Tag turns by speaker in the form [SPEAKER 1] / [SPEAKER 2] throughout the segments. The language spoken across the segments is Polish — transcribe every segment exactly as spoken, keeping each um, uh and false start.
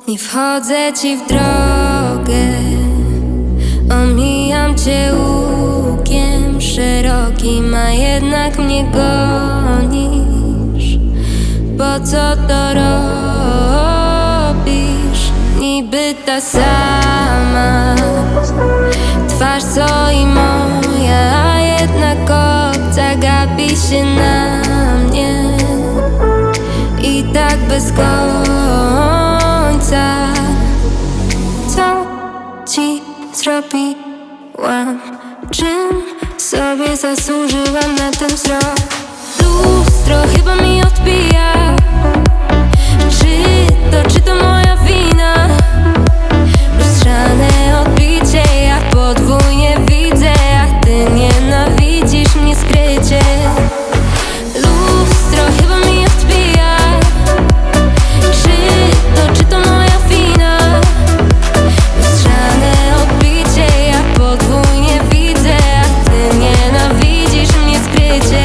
[SPEAKER 1] Nie wchodzę ci w drogę, omijam cię łukiem szerokim, a jednak mnie gonisz. Po co to robisz? Niby ta sama twarz co i moja, a jednak obca gapi się na mnie. I tak bez końca. Co ci zrobiłam? Czym sobie zasłużyłam na ten wzrok? Lustro chyba mi odbija. Czy to, czy to moja wina? Lustrzane odbicie, ja podwójnie widzę, a ty nienawidzisz mnie skrycie. Lustro chyba mi odbija. Czy to, czy to moja wina? Lustrzane odbicie, ja podwójnie widzę, a ty nienawidzisz mnie skrycie.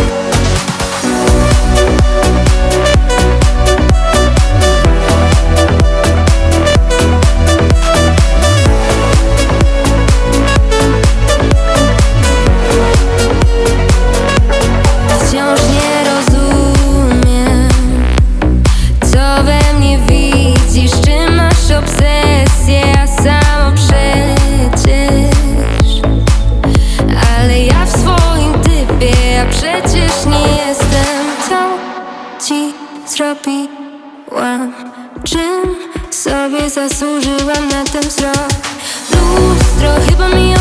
[SPEAKER 1] Wciąż nie rozumiem, co we mnie widzisz. Czy masz obsesję, a samo przecież. Ale ja w swoim typie, a przecież nie jestem. Co ci zrobiłam? Czym sobie zasłużyłam na ten wzrok? Lustro chyba mi